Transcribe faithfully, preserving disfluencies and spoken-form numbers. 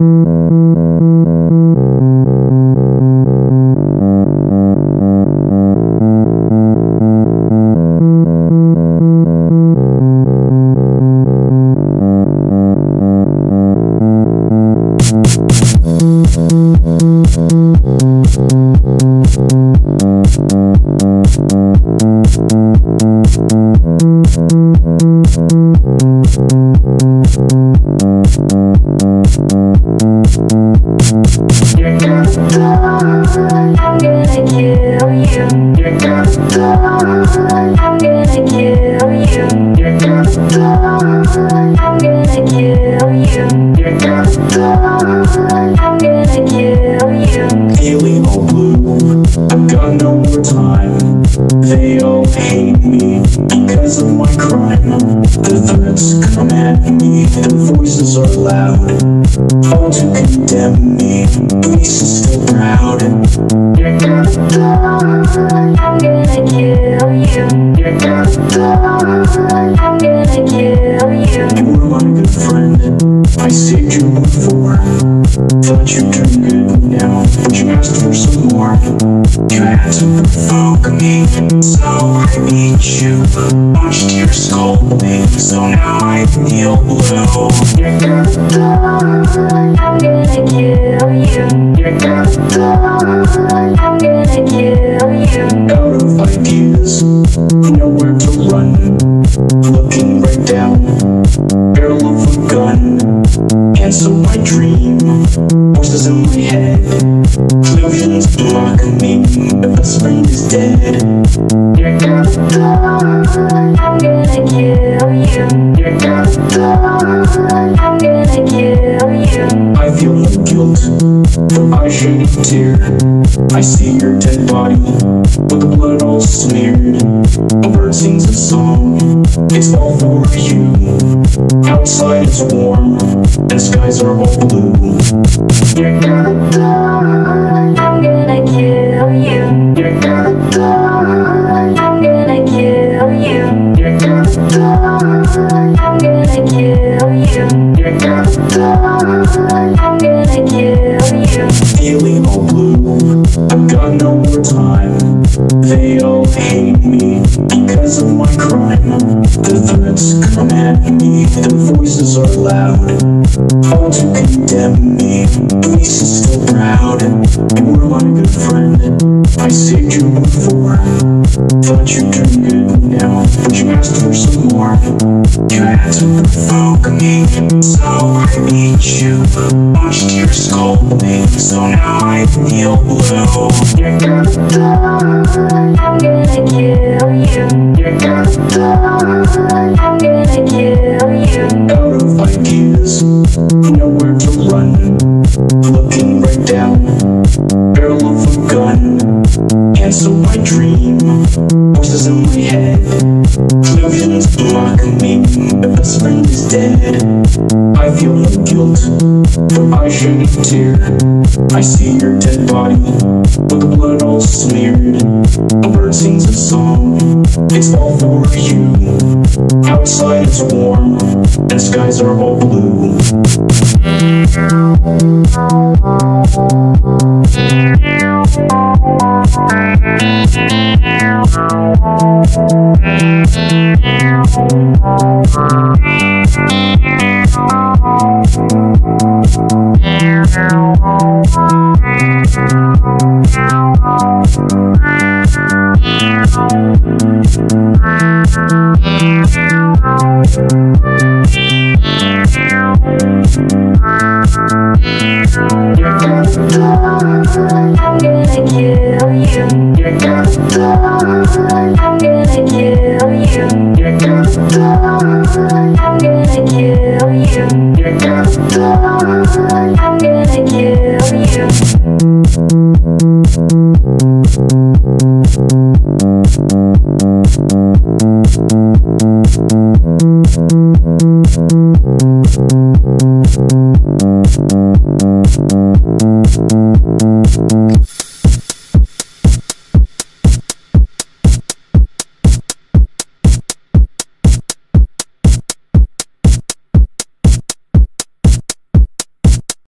They all hate me because of my crime. The threats come at me, their voices are loud, all to condemn me, peace is still proud. You're gonna die, I'm gonna kill you. You're gonna die, I'm gonna kill you. You were my good friend, I saved you before. Thought you turned good now, but you asked for some more. You had to provoke me, so I beat you. Punched your skull big, so now I feel blue. You're gonna die, I'm gonna kill you. You're gonna die, I'm gonna kill you. Out of ideas, nowhere to run. Looking right down, barrel of a gun. Cancel my dream, voices in my head. Illusions block me, my best friend is dead. You're gonna die, I'm gonna kill you. You're gonna die, I'm gonna kill you. I feel no guilt, for I shed a tear. I see your dead body, with the blood all smeared. A bird sings a song, it's all for you. Outside it's warm, and skies are all blue. You're gonna die, I'm gonna kill you. You're gonna die, I'm gonna kill you. You're gonna die, I'm gonna kill you. You're gonna die, I'm gonna kill you. Feeling all blue, I've got no more time. They all hate me because of my crime. The threats come at me, their voices are loud, all to condemn me, peace is still proud. You were my good friend, I saved you before. Thought you turned good now, but you asked for some more. You had to provoke me, so I beat you. Punched your skull big, so now I feel blue. You're gonna die, I'm gonna kill you. You're gonna die, I'm gonna kill you. Out of ideas, nowhere to run. Looking right down, barrel of a gun. Cancel my dream, voices in my head. Illusions block me, my best friend is dead. I feel no guilt, for I shed a tear. I see your dead body, with the blood all smeared. A bird sings a song, it's all for you. Outside it's warm, and skies are all blue. You're gonna die, I'm gonna kill you. You're gonna die, I'm gonna kill you. You're gonna die, I'm gonna kill you. You're gonna die, I'm gonna kill you.